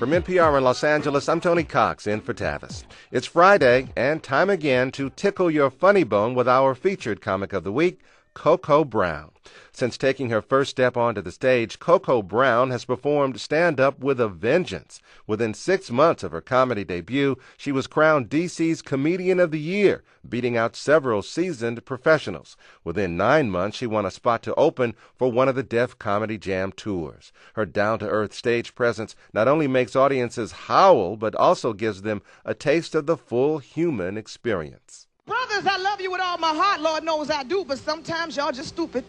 From NPR in Los Angeles, I'm Tony Cox in for Tavis. It's Friday, and time again to tickle your funny bone with our featured comic of the week, Coco Brown. Since taking her first step onto the stage, Coco Brown has performed stand-up with a vengeance. Within 6 months of her comedy debut, she was crowned DC's Comedian of the Year, beating out several seasoned professionals. Within 9 months, she won a spot to open for one of the Def Comedy Jam tours. Her down-to-earth stage presence not only makes audiences howl, but also gives them a taste of the full human experience. Brothers, I love you with all my heart, Lord knows I do, but sometimes y'all just stupid.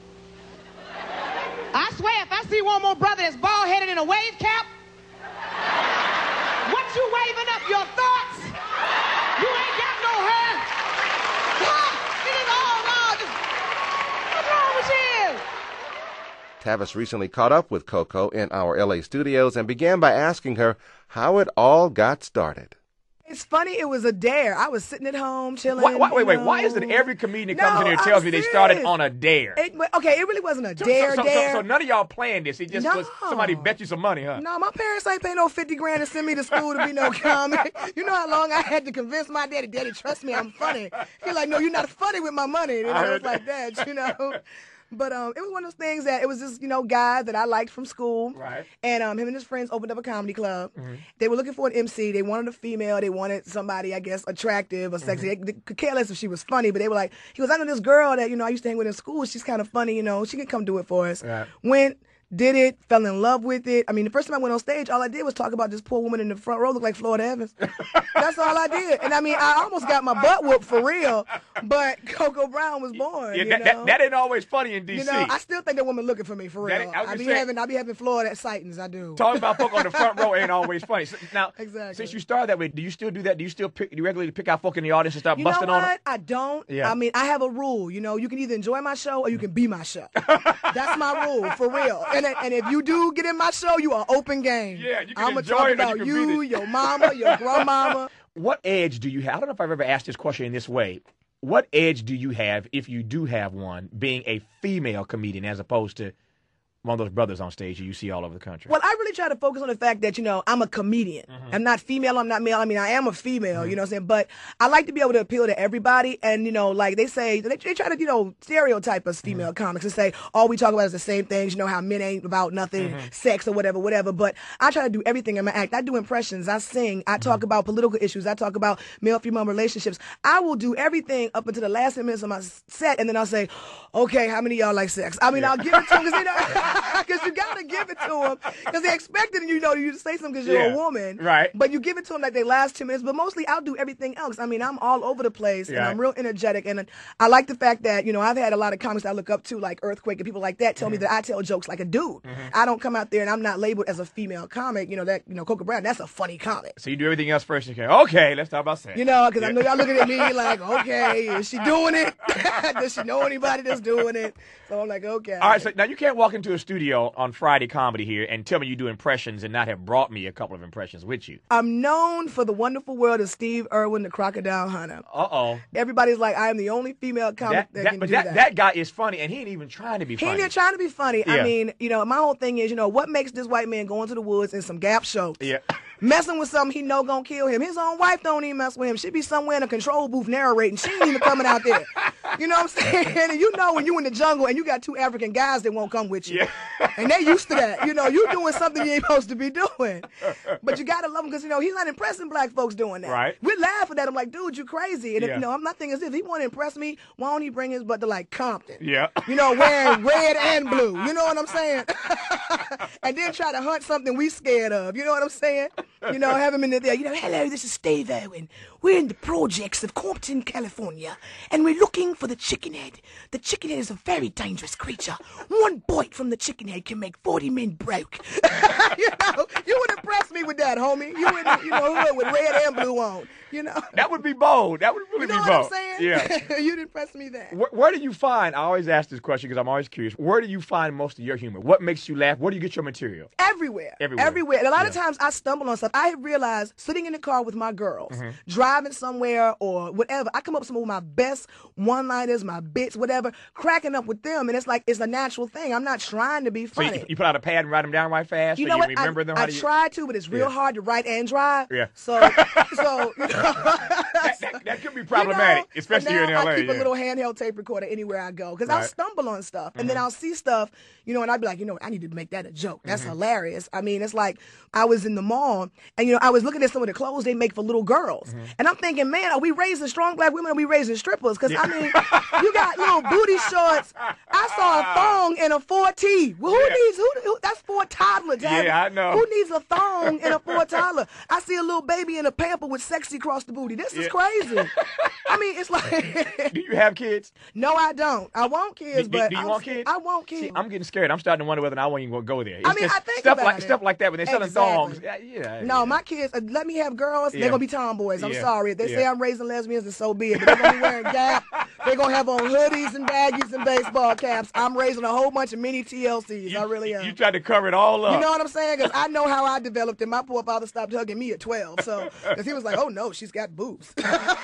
I swear, if I see one more brother that's bald-headed in a wave cap, what you waving up, your thoughts? You ain't got no hair. It is all wrong. What's wrong with you? Tavis recently caught up with Coco in our L.A. studios and began by asking her how it all got started. It's funny, it was a dare. I was sitting at home, chilling. Wait. Why is it every comedian that comes in here tells me they started on a dare? It really wasn't a dare. So none of y'all planned this. It just was somebody bet you some money, huh? No, my parents ain't paying no $50,000 to send me to school to be no comic. You know how long I had to convince my daddy, trust me, I'm funny. He's like, no, you're not funny with my money. You know, it's like that, you know. But it was one of those things that it was this, guy that I liked from school. Right. And him and his friends opened up a comedy club. Mm-hmm. They were looking for an MC. They wanted a female. They wanted somebody, I guess, attractive or sexy. Mm-hmm. They could care less if she was funny, but they were like, he was under this girl that, I used to hang with in school. She's kind of funny, she can come do it for us. Right. Went, did it, fell in love with it. I mean, the first time I went on stage, all I did was talk about this poor woman in the front row looked like Florida Evans. That's all I did. And I mean, I almost got my butt whooped for real, but Coco Brown was born. Yeah, that ain't always funny in D.C. I still think that woman looking for me for real. I be having Florida sightings, I do. Talking about folk on the front row ain't always funny. So, now, exactly. Since you started that way, do you still do that? Do you regularly pick out folk in the audience and start busting on them? You know what? I don't. Yeah. I mean, I have a rule. You can either enjoy my show or you can be my show. That's my rule, for real. And if you do get in my show, you are open game. Yeah, you can I'm enjoy talk it about or you can beat it. your mama, your grandmama. What edge do you have? I don't know if I've ever asked this question in this way. What edge do you have, if you do have one, being a female comedian as opposed to one of those brothers on stage you see all over the country? Well, I really try to focus on the fact that, I'm a comedian. Mm-hmm. I'm not female, I'm not male. I mean, I am a female, mm-hmm. You know what I'm saying? But I like to be able to appeal to everybody. And, like they say, they try to, stereotype us female mm-hmm. comics and say, all we talk about is the same things, how men ain't about nothing, mm-hmm. sex or whatever. But I try to do everything in my act. I do impressions, I sing, I talk about political issues, I talk about male-female relationships. I will do everything up until the last 10 minutes of my set, and then I'll say, okay, how many of y'all like sex? I mean, I'll give it to them because you got to give it to them because they're expecting you to say something because you're a woman, right? But you give it to them like they last 2 minutes. But mostly, I'll do everything else. I mean, I'm all over the place, and I'm real energetic. And I like the fact that I've had a lot of comics that I look up to, like Earthquake and people like that, tell me that I tell jokes like a dude. Mm-hmm. I don't come out there and I'm not labeled as a female comic. Coco Brown, that's a funny comic. So you do everything else first. Okay, let's talk about sex. Because I know y'all looking at me like, okay, is she doing it? Does she know anybody that's doing it? So I'm like, okay. All right, so now you can't walk into a studio on Friday Comedy here and tell me you do impressions and not have brought me a couple of impressions with you. I'm known for the wonderful world of Steve Irwin, the Crocodile Hunter. Uh-oh. Everybody's like, I am the only female comic that can do that. That guy is funny, and he ain't even trying to be funny. He ain't even trying to be funny. Yeah. I mean, my whole thing is, what makes this white man go into the woods in some Gap shows? Yeah. Messing with something he know gonna kill him. His own wife don't even mess with him. She be somewhere in a control booth narrating. She ain't even coming out there. You know what I'm saying? And when you in the jungle and you got two African guys that won't come with you. Yeah. And they used to that. You doing something you ain't supposed to be doing. But you gotta love him because, he's not impressing black folks doing that. Right. We laugh at that. I'm like, dude, you crazy. And yeah. if, I'm not thinking as if he want to impress me, why don't he bring his butt to like Compton? Yeah. Wearing red and blue. You know what I'm saying? And then try to hunt something we scared of. You know what I'm saying? Have him in there. Hello, this is Steve Irwin. We're in the projects of Compton, California, and we're looking for the chicken head. The chicken head is a very dangerous creature. One bite from the chicken head can make 40 men broke. You would impress me with that, homie. You would, with red and blue on. You know. That would be bold. That would really You know be what bold. I'm saying? Yeah. You didn't press me there. Where do you find? I always ask this question because I'm always curious. Where do you find most of your humor? What makes you laugh? Where do you get your material? Everywhere. Everywhere. And a lot of times I stumble on stuff. I have realized sitting in the car with my girls, driving somewhere or whatever, I come up with some of my best one-liners, my bits, whatever, cracking up with them. And it's like, it's a natural thing. I'm not trying to be So funny. you put out a pad and write them down right fast? You so know you what? remember them? I try to, but it's real hard to write and drive. Yeah. So you know, that could be problematic, you know, especially so here in now LA. I keep yeah. a little handheld tape recorder anywhere I go because I'll Right. stumble on stuff and then I'll see stuff, you know, and I'd be like, you know, I need to make that a joke. That's hilarious. I mean, it's like I was in the mall and, you know, I was looking at some of the clothes they make for little girls. And I'm thinking, man, are we raising strong black women or are we raising strippers? Because, I mean, you got little booty shorts. I saw a thong and a 4T. Well, who that's for a toddler, Tabby. Yeah, I know. Who needs a thong and a for a toddler? I see a little baby in a pamper with sexy across the booty. This is crazy. I mean, it's like... Do you have kids? No, I don't. I want kids, Do but you want kids? I want kids. See, I'm getting scared. I'm starting to wonder whether I won't even go there. It's I mean, just I think stuff about like it. stuff like that when they're selling Exactly. thongs. Yeah. No, my kids, let me have girls, Yeah. they're going to be tomboys. I'm Yeah. sorry. If they say Yeah. I'm raising lesbians, then so be it. But they're going to be wearing Gap. They're going to have on hoodies and baggies and baseball caps. I'm raising a whole bunch of mini TLCs. I really am. You tried to cover it all up. You know what I'm saying? Because I know how I developed it. My poor father stopped hugging me at 12. So, because he was like, oh no, she's got boobs.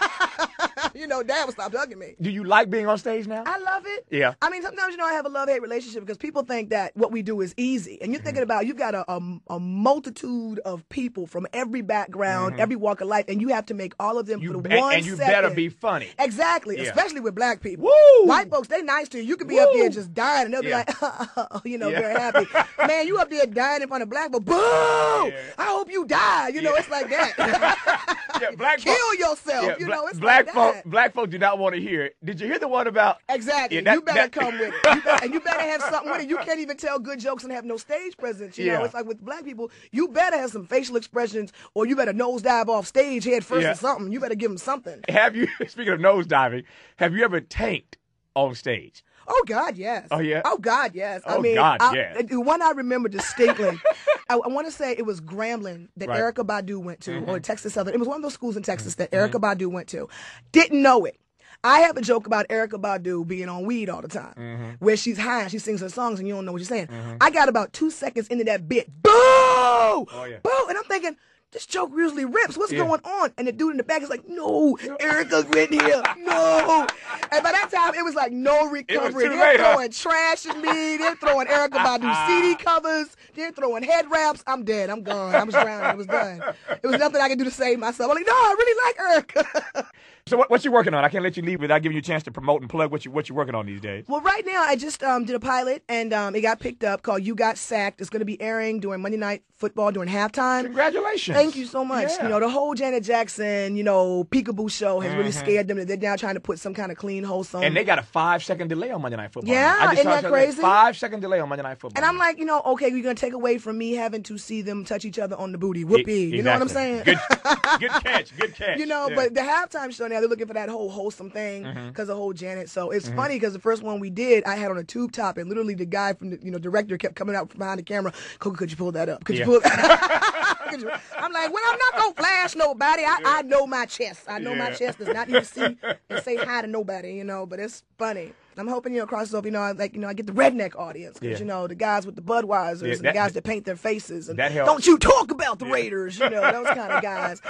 You know, Dad would stop hugging me. Do you like being on stage now? I love it. Yeah. I mean, sometimes, you know, I have a love-hate relationship because people think that what we do is easy. And you're thinking about, you've got a multitude of people from every background, every walk of life, and you have to make all of them for the 1 and you second. better be funny. Exactly, Yeah. especially with black people. Woo! White folks, they nice to you. You could be up Woo! there just dying, and they'll be Yeah. like, you know, Yeah. very happy. Man, you up there dying in front of black people. Boo! I hope you die. You know, it's like that. Yeah, black Kill folk- yourself. Yeah, you know, it's black like folk. that. Black folk do not want to hear it. Did you hear the one about? Exactly. Yeah, that- you better that- come with it. And you better have something with it. You can't even tell good jokes and have no stage presence. You know, Yeah. it's like with black people, you better have some facial expressions or you better nosedive off stage head first Yeah. or something. You better give them something. Have you? Speaking of nose diving, have you ever tanked on stage? Oh, God, yes. Oh, yeah? Oh, God, yes. Oh, I mean, God, yes. The one I remember distinctly, I want to say it was Grambling that Right. Erykah Badu went to, or Texas Southern. It was one of those schools in Texas that Erykah Badu went to. Didn't know it. I have a joke about Erykah Badu being on weed all the time, where she's high and she sings her songs and you don't know what she's saying. I got about 2 seconds into that bit. Boo! yeah. Boo! And I'm thinking, this joke usually rips. What's Yeah. going on? And the dude in the back is like, no, Erica's in here. No. And by that time, it was like no recovery. too They're late, huh? throwing trash at me. They're throwing Erykah Badu CD covers. They're throwing head wraps. I'm dead. I'm gone. I was drowning. It was done. It was nothing I could do to save myself. I'm like, no, I really like Erykah. So what you working on? I can't let you leave without giving you a chance to promote and plug what you working on these days. Well, right now, I just did a pilot, and it got picked up called You Got Sacked. It's going to be airing during Monday Night Football during halftime. Congratulations. Thank you so much. Yeah. You know, the whole Janet Jackson, you know, peekaboo show has really scared them. They're now trying to put some kind of clean, wholesome. And they got a 5-second delay on Monday Night Football. Yeah, I just isn't saw that something, crazy? 5-second delay on Monday Night Football. And I'm like, you know, okay, you're going to take away from me having to see them touch each other on the booty. Whoopee. You know what I'm saying? Good catch. Good catch. You know, Yeah. but the halftime show now, they're looking for that whole wholesome thing because of whole Janet. So it's funny because the first one we did, I had on a tube top, and literally the guy from the director kept coming out from behind the camera. Coco, could you pull that up? Could you pull that? I'm like, well, I'm not gonna flash nobody. I know my chest. I know my chest does not need to see and say hi to nobody. You know, but it's funny. I'm hoping across over. I get the redneck audience because the guys with the Budweisers and the guys that paint their faces and that helps. don't you talk about the Raiders. You know, those kind of guys.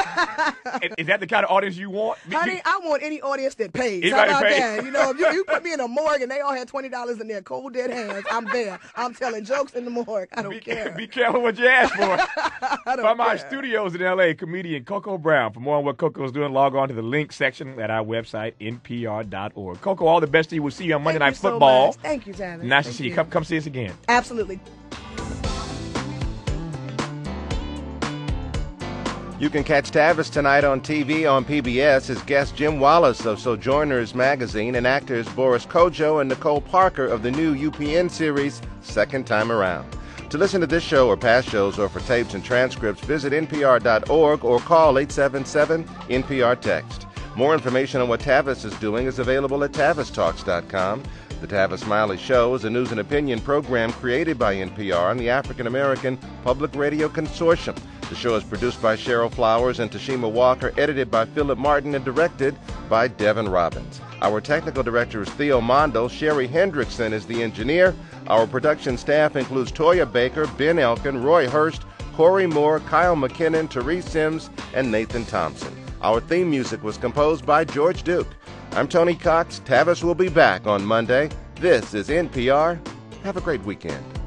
Is that the kind of audience you want? Honey, I want any audience that pays. Anybody How about pays? that? You know, if you put me in a morgue and they all had $20 in their cold dead hands, I'm there. I'm telling jokes in the morgue. I don't care. Be careful what you ask for. I don't From our care. studios in L.A., comedian Coco Brown. For more on what Coco is doing, log on to the link section at our website, npr.org. Coco, all the best to you. We'll see you on Monday Thank Night you so Football. much. Thank you, Tavis. Nice to Thank see you. Come see us again. Absolutely. You can catch Tavis tonight on TV on PBS as guest Jim Wallace of Sojourners Magazine and actors Boris Kodjoe and Nicole Parker of the new UPN series Second Time Around. To listen to this show or past shows or for tapes and transcripts, visit npr.org or call 877-NPR-TEXT. More information on what Tavis is doing is available at tavistalks.com. The Tavis Smiley Show is a news and opinion program created by NPR and the African American Public Radio Consortium. The show is produced by Cheryl Flowers and Tashima Walker, edited by Philip Martin, and directed by Devin Robbins. Our technical director is Theo Mondo. Sherry Hendrickson is the engineer. Our production staff includes Toya Baker, Ben Elkin, Roy Hurst, Corey Moore, Kyle McKinnon, Therese Sims, and Nathan Thompson. Our theme music was composed by George Duke. I'm Tony Cox. Tavis will be back on Monday. This is NPR. Have a great weekend.